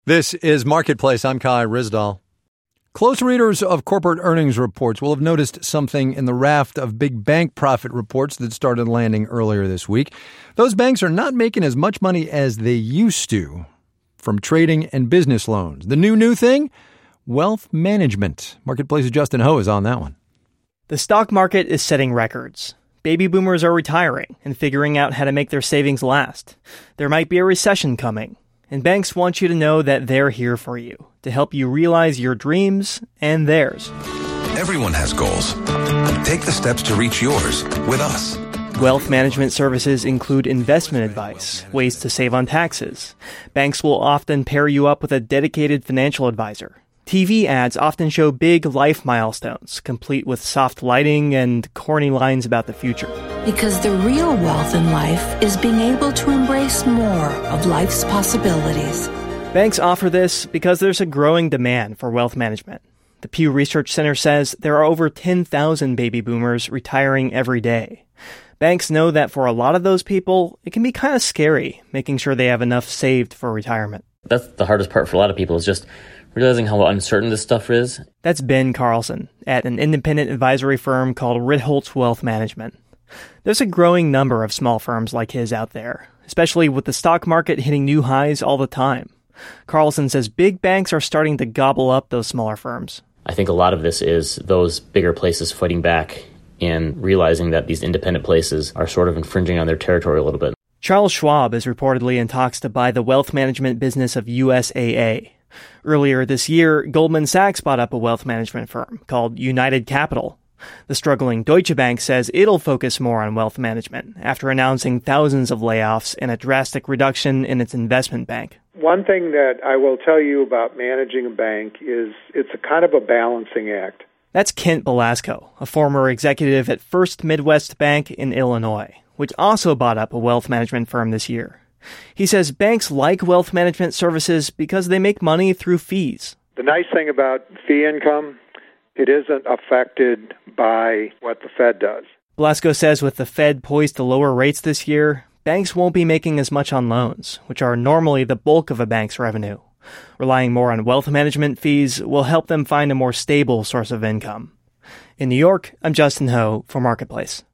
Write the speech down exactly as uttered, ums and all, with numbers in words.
This is Marketplace. I'm Kai Ryssdal. Close readers of corporate earnings reports will have noticed something in the raft of big bank profit reports that started landing earlier this week. Those banks are not making as much money as they used to from trading and business loans. The new, new thing? Wealth management. Marketplace's Justin Ho is on that one. The stock market is setting records. Baby boomers are retiring and figuring out how to make their savings last. There might be a recession coming, and banks want you to know that they're here for you to help you realize your dreams and theirs. Everyone has goals. Take the steps to reach yours with us. Wealth management services include investment advice, ways to save on taxes. Banks will often pair you up with a dedicated financial advisor. T V ads often show big life milestones, complete with soft lighting and corny lines about the future. Because the real wealth in life is being able to embrace more of life's possibilities. Banks offer this because there's a growing demand for wealth management. The Pew Research Center says there are over ten thousand baby boomers retiring every day. Banks know that for a lot of those people, it can be kind of scary making sure they have enough saved for retirement. That's the hardest part for a lot of people, is just realizing how uncertain this stuff is. That's Ben Carlson at an independent advisory firm called Ritholtz Wealth Management. There's a growing number of small firms like his out there, especially with the stock market hitting new highs all the time. Carlson says big banks are starting to gobble up those smaller firms. I think a lot of this is those bigger places fighting back and realizing that these independent places are sort of infringing on their territory a little bit. Charles Schwab is reportedly in talks to buy the wealth management business of U S A A. Earlier this year, Goldman Sachs bought up a wealth management firm called United Capital. The struggling Deutsche Bank says it'll focus more on wealth management after announcing thousands of layoffs and a drastic reduction in its investment bank. One thing that I will tell you about managing a bank is it's a kind of a balancing act. That's Kent Belasco, a former executive at First Midwest Bank in Illinois, which also bought up a wealth management firm this year. He says banks like wealth management services because they make money through fees. The nice thing about fee income, it isn't affected by what the Fed does. Belasco says with the Fed poised to lower rates this year, banks won't be making as much on loans, which are normally the bulk of a bank's revenue. Relying more on wealth management fees will help them find a more stable source of income. In New York, I'm Justin Ho for Marketplace.